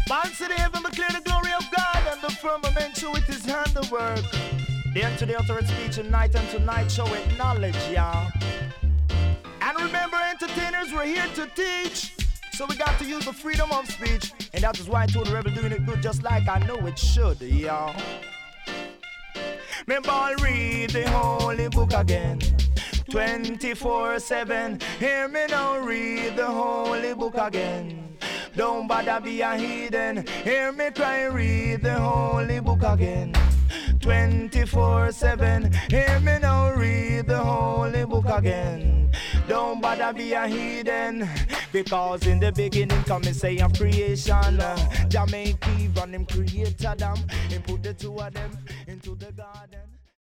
Man to the heaven declare the glory of God, and the firmament show it his handiwork. The end to the uttereth speech, and night unto night show it knowledge, yeah. And remember, entertainers, we're here to teach. So we got to use the freedom of speech. And that is why I told the rebel doing it good just like I know it should, yeah. Me ball read the holy book again 24/7. Hear me now read the holy book again. Don't bother be a heathen. Hear me cry read the holy book again 24/7. Hear me now read the holy book again. Don't bother be a heathen. Because in the beginning come and say of creation, Jah make Eve and him created them. He put the two of them into the garden.